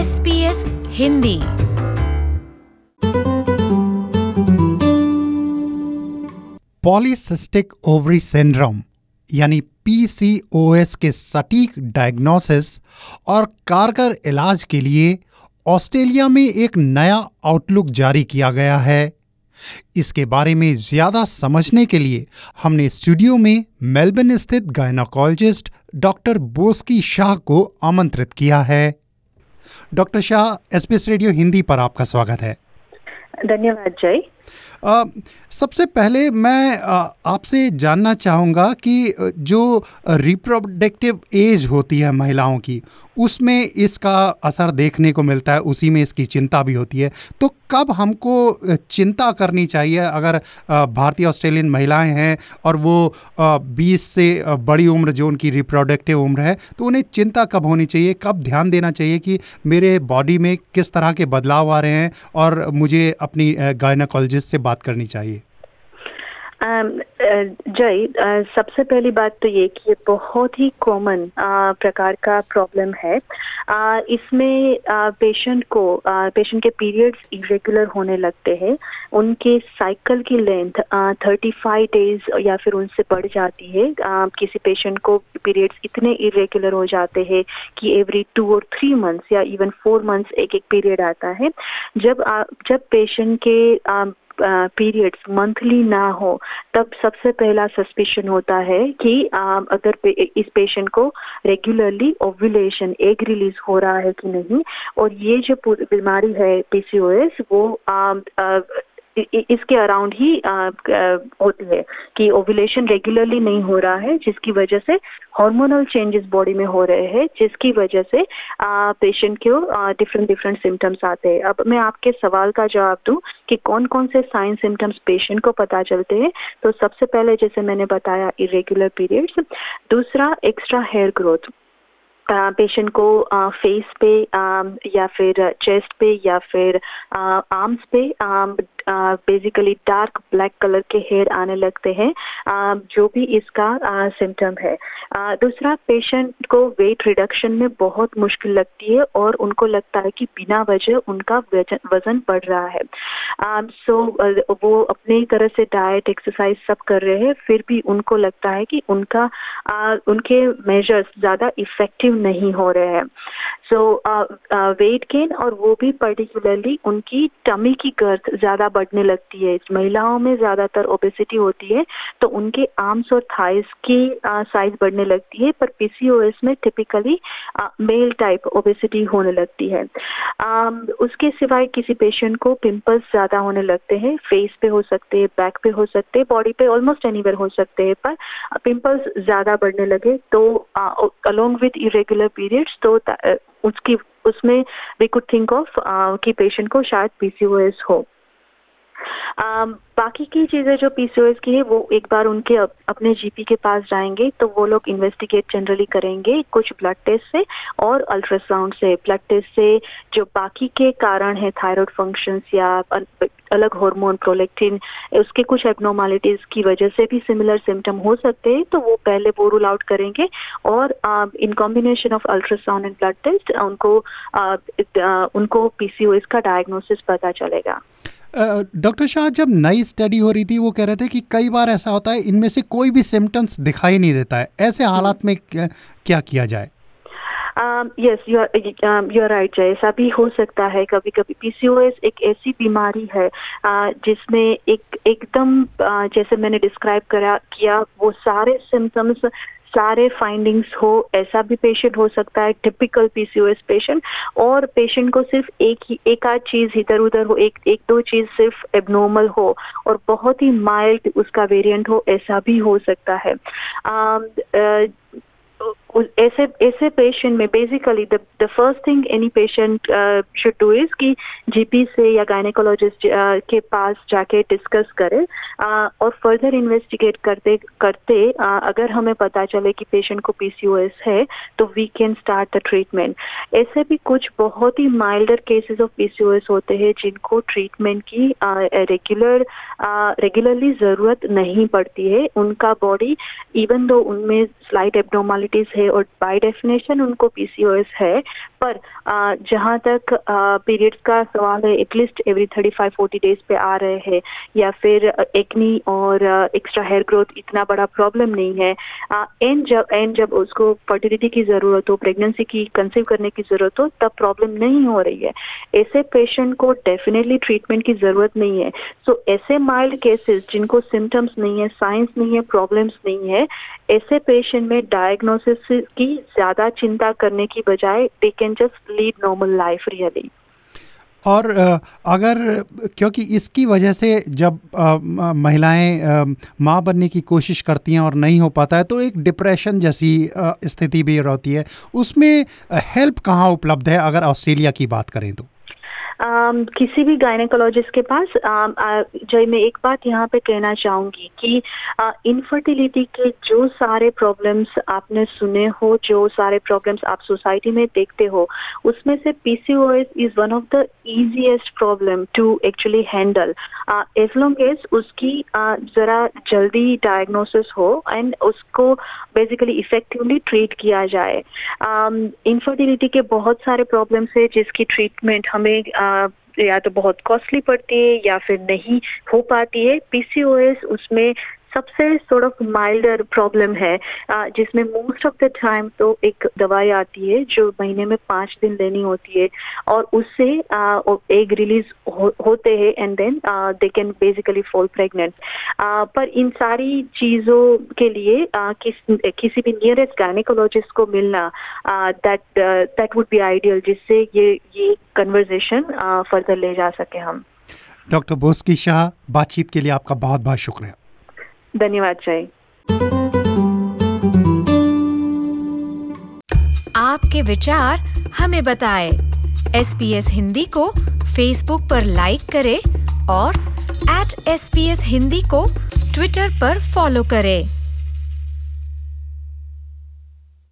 SBS Hindi. Polycystic ovary syndrome यानी PCOS के सटीक डायग्नोसिस और कारगर इलाज के लिए ऑस्ट्रेलिया में एक नया आउटलुक जारी किया गया है। इसके बारे में ज्यादा समझने के लिए हमने स्टूडियो में मेलबर्न स्थित गायनोकोलॉजिस्ट डॉक्टर बोस्की शाह को आमंत्रित किया है। Doctor Shah, SBS radio Hindi पर आपका स्वागत है। धन्यवाद जय। सबसे पहले मैं आपसे जानना चाहूँगा कि जो रिप्रोडक्टिव एज होती है महिलाओं की, उसमें इसका असर देखने को मिलता है, उसी में इसकी चिंता भी होती है। तो कब हमको चिंता करनी चाहिए अगर भारतीय ऑस्ट्रेलियन महिलाएं हैं और वो 20 से बड़ी उम्र जो उनकी रिप्रोडक्टिव उम्र है, तो उन्हें चिंता कब होनी चाहिए, कब ध्यान देना चाहिए कि मेरे बॉडी में किस तरह के बदलाव आ रहे हैं और मुझे अपनी गायनोकोलॉजिस्ट से बात करनी चाहिए? जय, सबसे पहली बात तो ये कि ये बहुत ही कॉमन प्रकार का प्रॉब्लम है। इसमें पेशेंट के पीरियड्स इरेगुलर होने लगते हैं। उनके साइकिल की लेंथ 35 डेज या फिर उनसे बढ़ जाती है। किसी पेशेंट को पीरियड्स इतने इरेगुलर हो जाते हैं कि एवरी 2 और 3 मंथ्स या इवन 4 मंथ्स एक पीरियड आता है। जब पेशेंट के पीरियड्स मंथली ना हो, तब सबसे पहला सस्पिशन होता है कि अगर इस पेशेंट को रेगुलरली ओव्यूलेशन, एग रिलीज हो रहा है कि नहीं। और ये जो बीमारी है PCOS, वो इसके अराउंड ही होती है कि ओव्यूलेशन रेगुलरली नहीं हो रहा है, जिसकी वजह से हार्मोनल चेंजेस बॉडी में हो रहे हैं, जिसकी वजह से पेशेंट को डिफरेंट सिम्टम्स आते हैं। अब मैं आपके सवाल का जवाब दूं कि कौन कौन से साइन सिम्टम्स पेशेंट को पता चलते हैं। तो सबसे पहले, जैसे मैंने बताया, इरेगुलर पीरियड्स। दूसरा, एक्स्ट्रा हेयर ग्रोथ। पेशेंट को फेस पे या फिर चेस्ट पे या फिर आर्म्स पे बेसिकली डार्क ब्लैक कलर के हेयर आने लगते हैं, जो भी इसका सिम्टम है। दूसरा, पेशेंट को वेट रिडक्शन में बहुत मुश्किल लगती है और उनको लगता है कि बिना वजह उनका वजन बढ़ रहा है। वो अपनी तरह से डाइट, एक्सरसाइज सब कर रहे हैं, फिर भी उनको लगता है कि उनके मेजर्स ज्यादा इफेक्टिव नहीं हो रहे हैं। वेट गेन, और वो भी पर्टिकुलरली उनकी टमी की गर्थ ज्यादा बढ़ने लगती है। इस महिलाओं में ज्यादातर ओबेसिटी होती है, तो उनके आर्म्स और थाइस की साइज बढ़ने लगती है। पर PCOS में टिपिकली मेल टाइप ओबेसिटी होने लगती है। उसके सिवाय किसी पेशेंट को पिंपल्स ज्यादा होने लगते हैं। फेस पे हो सकते हैं, बैक पे हो सकते हैं, बॉडी पे ऑलमोस्ट एनीवेयर हो सकते हैं, पर पिंपल्स ज्यादा बढ़ने लगे तो अलोंग विथ इरेगुलर पीरियड्स, तो उसमें वी कुड थिंक ऑफ कि पेशेंट को शायद PCOS हो। बाकी की चीजें जो PCOS की है, वो एक बार उनके अपने GP के पास जाएंगे तो वो लोग इन्वेस्टिगेट जनरली करेंगे, कुछ ब्लड टेस्ट से और अल्ट्रासाउंड से। ब्लड टेस्ट से जो बाकी के कारण है, थायराइड फंक्शंस या अलग हार्मोन प्रोलैक्टिन, उसके कुछ एब्नॉर्मलिटीज की वजह से भी सिमिलर सिम्टम हो सकते हैं, तो वो पहले वो रूल आउट करेंगे और in combination of ultrasound and blood test उनको PCOS का डायग्नोसिस पता चलेगा। डॉक्टर शाह, जब नई स्टडी हो रही थी, वो कह रहे थे कि कई बार ऐसा होता है इनमें से कोई भी सिम्टम्स दिखाई नहीं देता है। ऐसे हालात में क्या किया जाए? यस, यू आर राइट जय। ऐसा भी हो सकता है कभी कभी। PCOS एक ऐसी बीमारी है जिसमें एकदम जैसे मैंने डिस्क्राइब किया, वो सारे सिम्टम्स, सारे फाइंडिंग्स हो, ऐसा भी पेशेंट हो सकता है, टिपिकल PCOS पेशेंट। और पेशेंट को सिर्फ एक आध चीज इधर उधर हो, एक दो चीज सिर्फ एबनॉर्मल हो और बहुत ही माइल्ड उसका वेरिएंट हो, ऐसा भी हो सकता है। ऐसे पेशेंट में basically the first thing any patient should do is कि GP से या गायनेकोलॉजिस्ट के पास जाके डिस्कस करें और फर्दर इन्वेस्टिगेट करते अगर हमें पता चले कि पेशेंट को PCOS है, तो we can start the treatment. ऐसे भी कुछ बहुत ही माइल्डर केसेस ऑफ PCOS होते हैं जिनको ट्रीटमेंट की रेगुलरली जरूरत नहीं पड़ती है। उनका बॉडी, इवन दो उनमें स्लाइट एब्नॉर्मलिटीज है है और बाय डेफिनेशन उनको पीसीओएस है, पर जहाँ तक पीरियड्स का सवाल है, एटलीस्ट एवरी 35-40 डेज पे आ रहे हैं, या फिर एक्नी और एक्स्ट्रा हेयर ग्रोथ इतना बड़ा प्रॉब्लम नहीं है, एंड जब उसको फर्टिलिटी की ज़रूरत हो, प्रेगनेंसी की कंसीव करने की ज़रूरत हो, तब प्रॉब्लम नहीं हो रही है, ऐसे पेशेंट को डेफिनेटली ट्रीटमेंट की ज़रूरत नहीं है। सो ऐसे माइल्ड केसेस जिनको सिम्टम्स नहीं है, साइंस नहीं है, प्रॉब्लम्स नहीं है, ऐसे पेशेंट में डायग्नोसिस की ज़्यादा चिंता करने की बजाय they can just lead normal life really. और अगर क्योंकि इसकी वजह से जब महिलाएं माँ बनने की कोशिश करती हैं और नहीं हो पाता है, तो एक डिप्रेशन जैसी स्थिति भी रहती है, उसमें हेल्प कहाँ उपलब्ध है अगर ऑस्ट्रेलिया की बात करें तो? किसी भी गायनेकोलॉजिस्ट के पास जय मैं एक बात यहाँ पे कहना चाहूँगी कि इनफर्टिलिटी के जो सारे प्रॉब्लम्स आपने सुने हो, जो सारे प्रॉब्लम्स आप सोसाइटी में देखते हो, उसमें से PCOS is one of the easiest problem to actually handle, as long as उसकी ज़रा जल्दी डायग्नोसिस हो एंड उसको बेसिकली इफेक्टिवली ट्रीट किया जाए। इनफर्टिलिटी के बहुत सारे प्रॉब्लम्स है जिसकी ट्रीटमेंट हमें या तो बहुत कॉस्टली पड़ती है या फिर नहीं हो पाती है। पीसीओएस उसमें सबसे सॉर्ट ऑफ माइल्डर प्रॉब्लम है, जिसमें मोस्ट ऑफ द टाइम तो एक दवाई आती है जो महीने में 5 दिन लेनी होती है और उससे एग रिलीज होते हैं and then they can basically fall pregnant. पर इन सारी चीज़ों के लिए किसी भी नियरेस्ट गायनेकोलॉजिस्ट को मिलना दैट वुड बी आइडियल, जिससे ये कन्वर्सेशन फर्दर ले जा सके हम। डॉक्टर बोस्की शाह, बातचीत के लिए आपका बहुत बहुत शुक्रिया। धन्यवाद जय। आपके विचार हमें बताएं। SBS हिंदी को फेसबुक पर लाइक करें और @SBS हिंदी को ट्विटर पर फॉलो करें।